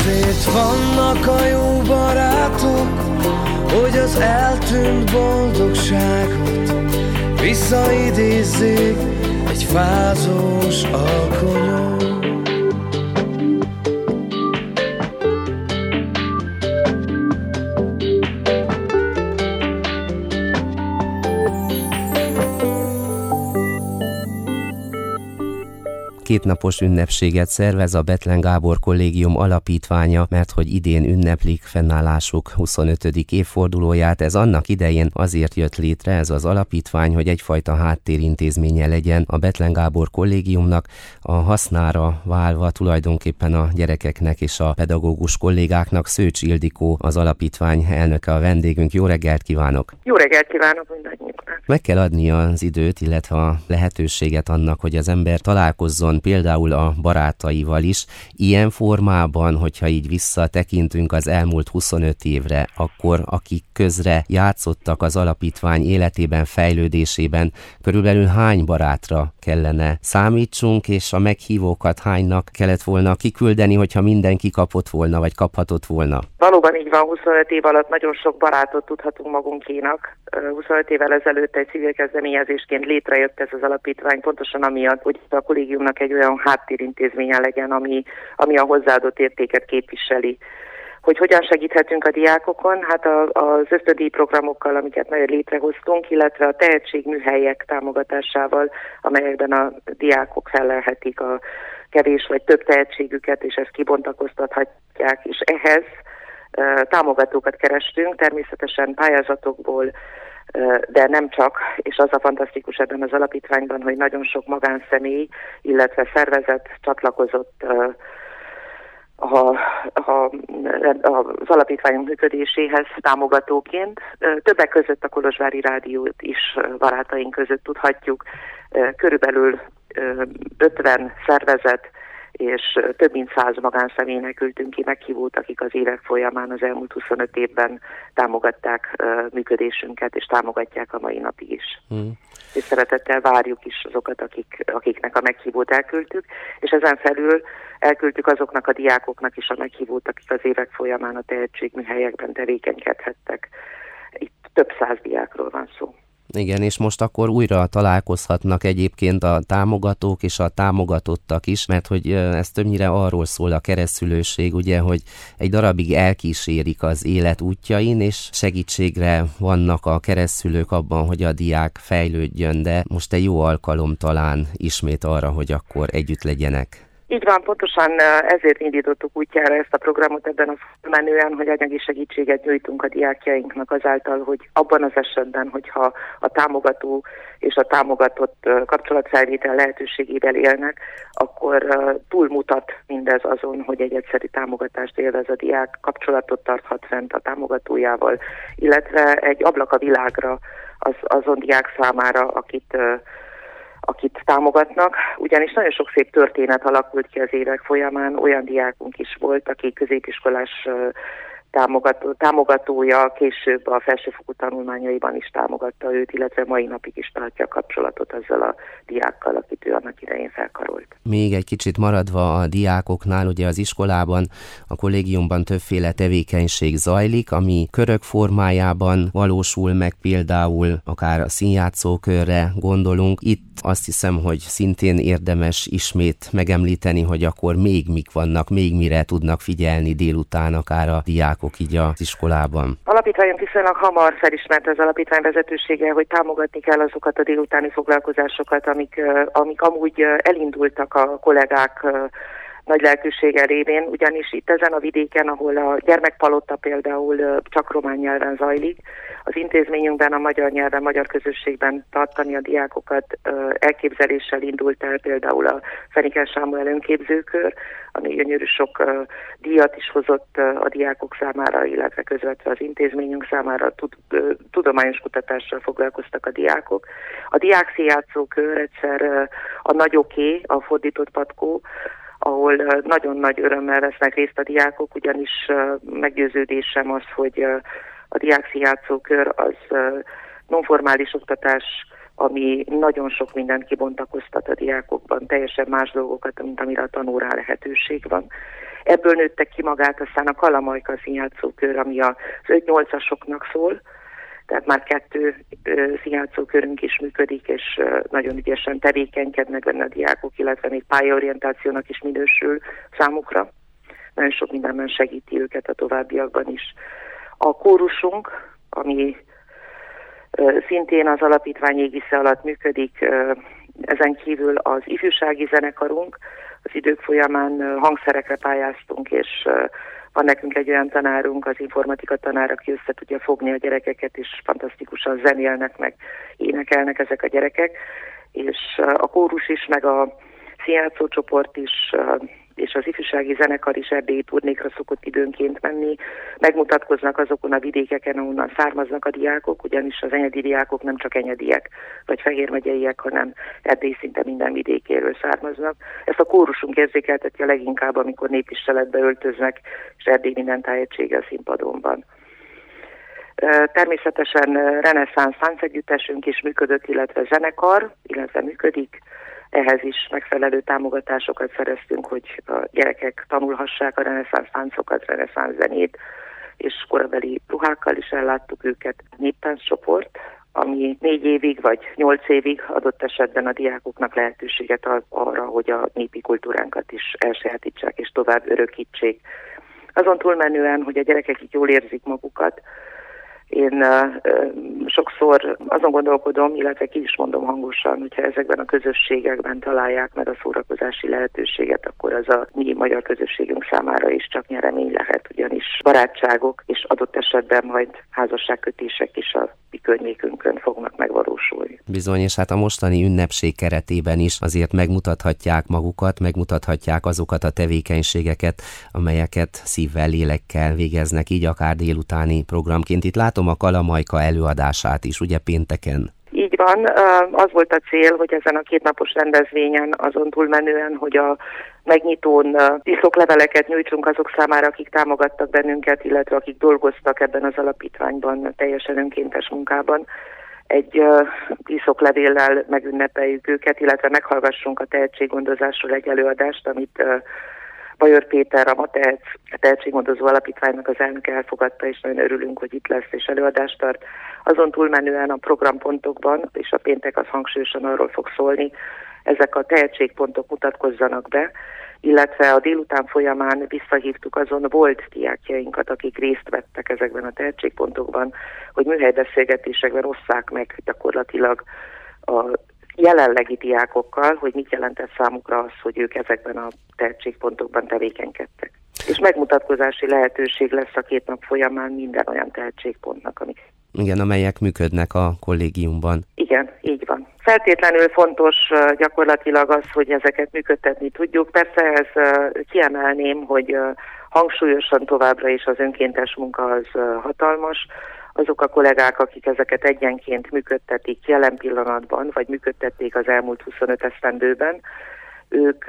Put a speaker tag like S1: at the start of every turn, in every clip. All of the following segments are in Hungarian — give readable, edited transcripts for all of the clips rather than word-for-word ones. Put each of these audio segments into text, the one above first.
S1: Ezért vannak a jó barátok, hogy az eltűnt boldogságot visszaidézzék egy fázós alkonyon.
S2: Kétnapos ünnepséget szervez a Bethlen Gábor Kollégium alapítványa, mert hogy idén ünneplik fennállásuk 25. évfordulóját. Ez annak idején azért jött létre ez az alapítvány, hogy egyfajta háttérintézménye legyen a Bethlen Gábor Kollégiumnak, a hasznára válva tulajdonképpen a gyerekeknek és a pedagógus kollégáknak. Szőcs Ildikó, az alapítvány elnöke a vendégünk. Jó reggelt kívánok!
S3: Jó reggelt kívánok mindannyiunknak!
S2: Meg kell adni az időt, illetve a lehetőséget annak, hogy az ember találkozzon például a barátaival is. Ilyen formában, hogyha így visszatekintünk az elmúlt 25 évre, akkor akik közre játszottak az alapítvány életében, fejlődésében, körülbelül hány barátra kellene számítsunk, és a meghívókat hánynak kellett volna kiküldeni, hogyha mindenki kapott volna, vagy kaphatott volna?
S3: Valóban így van, 25 év alatt nagyon sok barátot tudhatunk magunkénak. 25 évvel ezelőtt egy civil kezdeményezésként létrejött ez az alapítvány, pontosan amiatt, hogy a kollégiumnak egy olyan háttérintézménye legyen, ami a hozzáadott értéket képviseli. Hogy hogyan segíthetünk a diákokon? Hát az ösztöndíj programokkal, amiket nagyon létrehoztunk, illetve a tehetségműhelyek támogatásával, amelyekben a diákok fellelhetik a kevés vagy több tehetségüket, és ezt kibontakoztathatják, és ehhez támogatókat kerestünk, természetesen pályázatokból, de nem csak, és az a fantasztikus ebben az alapítványban, hogy nagyon sok magánszemély, illetve szervezet csatlakozott az alapítványunk működéséhez támogatóként. Többek között a Kolozsvári Rádiót is barátaink között tudhatjuk. Körülbelül 50 szervezet és több mint 100 magánszemélynek küldtünk ki meghívót, akik az évek folyamán az elmúlt 25 évben támogatták működésünket, és támogatják a mai napig is. És szeretettel várjuk is azokat, akiknek a meghívót elküldtük, és ezen felül elküldtük azoknak a diákoknak is a meghívót, akik az évek folyamán a tehetségműhelyekben tevékenykedhettek. Itt több 100 diákról van szó.
S2: Igen, és most akkor újra találkozhatnak egyébként a támogatók és a támogatottak is, mert hogy ez többnyire arról szól a keresztszülőség, ugye, hogy egy darabig elkísérik az élet útjain, és segítségre vannak a keresztszülők abban, hogy a diák fejlődjön, de most egy jó alkalom talán ismét arra, hogy akkor együtt legyenek.
S3: Így van, pontosan ezért indítottuk útjára ezt a programot ebben a menően, hogy anyagi segítséget nyújtunk a diákjainknak azáltal, hogy abban az esetben, hogyha a támogató és a támogatott kapcsolatfelvétel lehetőségével élnek, akkor túlmutat mindez azon, hogy egy egyszerű támogatást élvez a diák, kapcsolatot tarthat fent a támogatójával, illetve egy ablak a világra azon diák számára, akit támogatnak, ugyanis nagyon sok szép történet alakult ki az évek folyamán, olyan diákunk is volt, aki középiskolás támogatója, később a felsőfokú tanulmányaiban is támogatta őt, illetve mai napig is tartja a kapcsolatot azzal a diákkal, akit ő annak idején felkarolt.
S2: Még egy kicsit maradva a diákoknál, ugye az iskolában, a kollégiumban többféle tevékenység zajlik, ami körök formájában valósul meg, például akár a színjátszókörre gondolunk. Itt azt hiszem, hogy szintén érdemes ismét megemlíteni, hogy akkor még mik vannak, még mire tudnak figyelni délután akár a diákok így az iskolában.
S3: Alapítványunk viszonylag hamar felismerte az alapítvány vezetősége, hogy támogatni kell azokat a délutáni foglalkozásokat, amik amúgy elindultak a kollégák nagy lelkűsége révén, ugyanis itt ezen a vidéken, ahol a gyermekpalota például csak román nyelven zajlik, az intézményünkben a magyar nyelven, magyar közösségben tartani a diákokat elképzeléssel indult el például a Fenikes Sámuel önképzőkör, ami gyönyörű sok díjat is hozott a diákok számára, illetve közvetve az intézményünk számára, tudományos kutatással foglalkoztak a diákok. A diákszínjátszókör egyszer a Nagyoké, a fordított patkó, ahol nagyon nagy örömmel vesznek részt a diákok, ugyanis meggyőződésem az, hogy a diákszínjátszókör az nonformális oktatás, ami nagyon sok mindent kibontakoztat a diákokban, teljesen más dolgokat, mint amire a tanórá lehetőség van. Ebből nőttek ki magát aztán a Kalamajka színjátszókör, ami az 5-8-asoknak szól, tehát már 2 színjátszókörünk is működik, és nagyon ügyesen tevékenykednek benne a diákok, illetve még pályaorientációnak is minősül számukra. Nagyon sok mindenben segíti őket a továbbiakban is. A kórusunk, ami szintén az alapítvány égisze alatt működik, ezen kívül az ifjúsági zenekarunk, az idők folyamán hangszerekre pályáztunk, és van nekünk egy olyan tanárunk, az informatika tanár, aki össze tudja fogni a gyerekeket, és fantasztikusan zenélnek, meg énekelnek ezek a gyerekek, és a kórus is, meg a színjátszócsoport is, és az ifjúsági zenekar is erdélyi turnékra szokott időnként menni, megmutatkoznak azokon a vidékeken, ahonnan származnak a diákok, ugyanis az enyedi diákok nem csak enyediek, vagy fehérmegyeiek, hanem Erdély szinte minden vidékéről származnak. Ezt a kórusunk érzékelteti a leginkább, amikor népviseletbe öltöznek, és Erdély minden tájegysége a színpadon van. Természetesen reneszánsz táncegyüttesünk is működött, illetve zenekar, illetve működik. Ehhez is megfelelő támogatásokat szereztünk, hogy a gyerekek tanulhassák a reneszánsz táncokat, reneszánsz zenét, és korabeli ruhákkal is elláttuk őket. Néptánccsoport, ami 4 évig vagy 8 évig adott esetben a diákoknak lehetőséget ad arra, hogy a népi kultúránkat is elsajátítsák és tovább örökítsék. Azon túlmenően, hogy a gyerekek így jól érzik magukat, én sokszor azon gondolkodom, illetve ki is mondom hangosan, hogyha ezekben a közösségekben találják meg a szórakozási lehetőséget, akkor az a mi magyar közösségünk számára is csak nyeremény lehet, ugyanis barátságok és adott esetben majd házasságkötések is a mi környékünkön fognak megvalósulni.
S2: Bizony, és hát a mostani ünnepség keretében is azért megmutathatják magukat, megmutathatják azokat a tevékenységeket, amelyeket szívvel, lélekkel végeznek, így akár délutáni programként. Itt látom a Kalamajka előadását is, ugye pénteken?
S3: Így van, az volt a cél, hogy ezen a 2 napos rendezvényen azon túlmenően, hogy a megnyitón tiszokleveleket nyújtsunk azok számára, akik támogattak bennünket, illetve akik dolgoztak ebben az alapítványban teljesen önkéntes munkában. Egy tiszoklevéllel megünnepeljük őket, illetve meghallgassunk a tehetséggondozásról egy előadást, amit Bajor Péter, a MATEHEC tehetséggondozó alapítványnak az elnöke elfogadta, és nagyon örülünk, hogy itt lesz és előadást tart. Azon túlmenően a programpontokban, és a péntek az hangsúlyosan arról fog szólni, ezek a tehetségpontok mutatkozzanak be, illetve a délután folyamán visszahívtuk azon volt diákjainkat, akik részt vettek ezekben a tehetségpontokban, hogy műhelybeszélgetésekben osszák meg gyakorlatilag a jelenlegi diákokkal, hogy mit jelentett számukra az, hogy ők ezekben a tehetségpontokban tevékenykedtek. És megmutatkozási lehetőség lesz a 2 nap folyamán minden olyan tehetségpontnak, amik...
S2: Igen, amelyek működnek a kollégiumban.
S3: Igen, így van. Feltétlenül fontos gyakorlatilag az, hogy ezeket működtetni tudjuk. Persze ez kiemelném, hogy hangsúlyosan továbbra is az önkéntes munka az hatalmas. Azok a kollégák, akik ezeket egyenként működtetik jelen pillanatban, vagy működtették az elmúlt 25 esztendőben, ők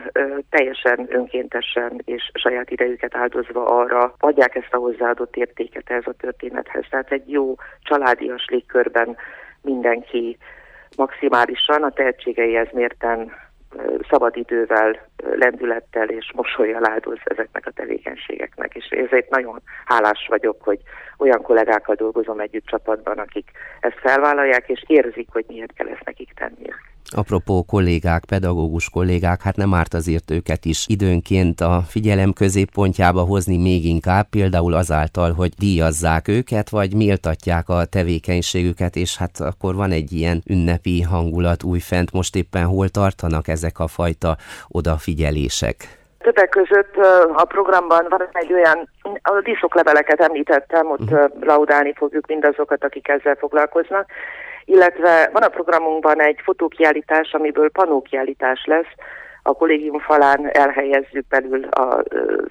S3: teljesen önkéntesen és saját idejüket áldozva arra adják ezt a hozzáadott értéket ehhez a történethez. Tehát egy jó családias légkörben mindenki maximálisan a tehetségeihez mérten szabadidővel, lendülettel és mosollyal áldoz ezeknek a tevékenységeknek. És ezért nagyon hálás vagyok, hogy olyan kollégákkal dolgozom együtt csapatban, akik ezt felvállalják, és érzik, hogy miért kell ezt nekik tenni.
S2: Apropó kollégák, pedagógus kollégák, hát nem árt azért őket is időnként a figyelem középpontjába hozni még inkább, például azáltal, hogy díjazzák őket, vagy méltatják a tevékenységüket, és hát akkor van egy ilyen ünnepi hangulat újfent. Most éppen hol tartanak ezek a fajta odafigyelések?
S3: Többek között a programban van egy olyan, a díszokleveleket említettem, ott laudálni fogjuk mindazokat, akik ezzel foglalkoznak, illetve van a programunkban egy fotókiállítás, amiből panókiállítás lesz. A kollégium falán elhelyezzük belül a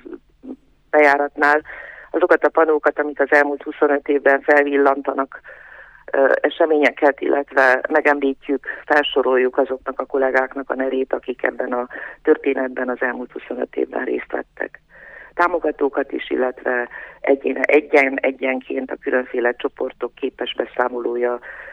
S3: bejáratnál azokat a panókat, amik az elmúlt 25 évben felvillantanak eseményeket, illetve megemlítjük, felsoroljuk azoknak a kollégáknak a nevét, akik ebben a történetben az elmúlt 25 évben részt vettek. Támogatókat is, illetve egyenként a különféle csoportok képes beszámolója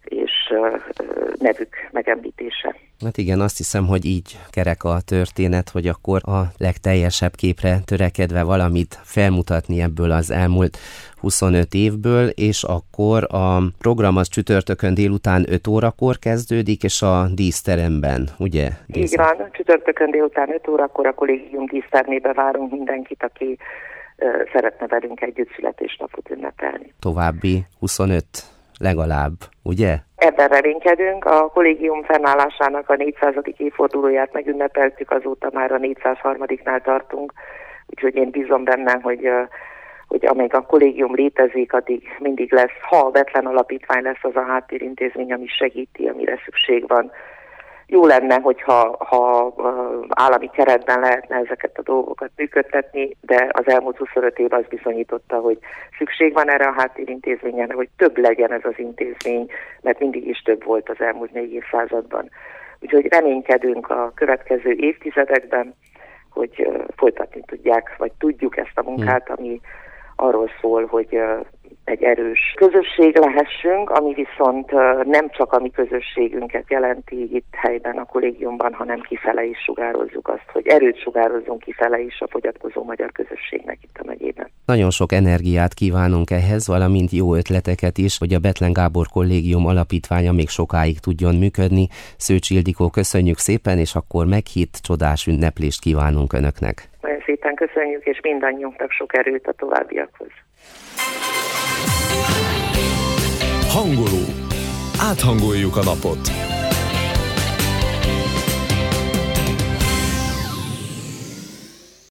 S3: és nevük megemlítése.
S2: Hát igen, azt hiszem, hogy így kerek a történet, hogy akkor a legteljesebb képre törekedve valamit felmutatni ebből az elmúlt 25 évből, és akkor a program az csütörtökön délután 5 órakor kezdődik, és a díszteremben, ugye?
S3: Így van, csütörtökön délután 5 órakor a kollégium dísztermébe várunk mindenkit, aki szeretne velünk együtt születésnapot ünnepelni.
S2: További 25 legalább, ugye?
S3: Ebben reménykedünk. A kollégium fennállásának a 400. évfordulóját megünnepeltük, azóta már a 403-nál tartunk, úgyhogy én bízom benne, hogy amíg a kollégium létezik, addig mindig lesz, ha a Bethlen Alapítvány lesz az a háttérintézmény, ami segíti, amire szükség van. Jó lenne, hogyha állami keretben lehetne ezeket a dolgokat működtetni, de az elmúlt 25 év az bizonyította, hogy szükség van erre a háttérintézményen, hogy több legyen ez az intézmény, mert mindig is több volt az elmúlt 4 évszázadban. Úgyhogy reménykedünk a következő évtizedekben, hogy folytatni tudják, vagy tudjuk ezt a munkát, ami arról szól, hogy egy erős közösség lehessünk, ami viszont nem csak a mi közösségünket jelenti itt helyben a kollégiumban, hanem kifele is sugározzuk azt, hogy erőt sugározzunk kifele is a fogyatkozó magyar közösségnek itt a megyében.
S2: Nagyon sok energiát kívánunk ehhez, valamint jó ötleteket is, hogy a Bethlen Gábor Kollégium Alapítványa még sokáig tudjon működni. Szőcs Ildikó, köszönjük szépen, és akkor meghitt, csodás ünneplést kívánunk Önöknek.
S3: Nagyon szépen köszönjük, és mindannyiunknak sok erőt a továbbiakhoz.
S4: Hangoló. Áthangoljuk a napot.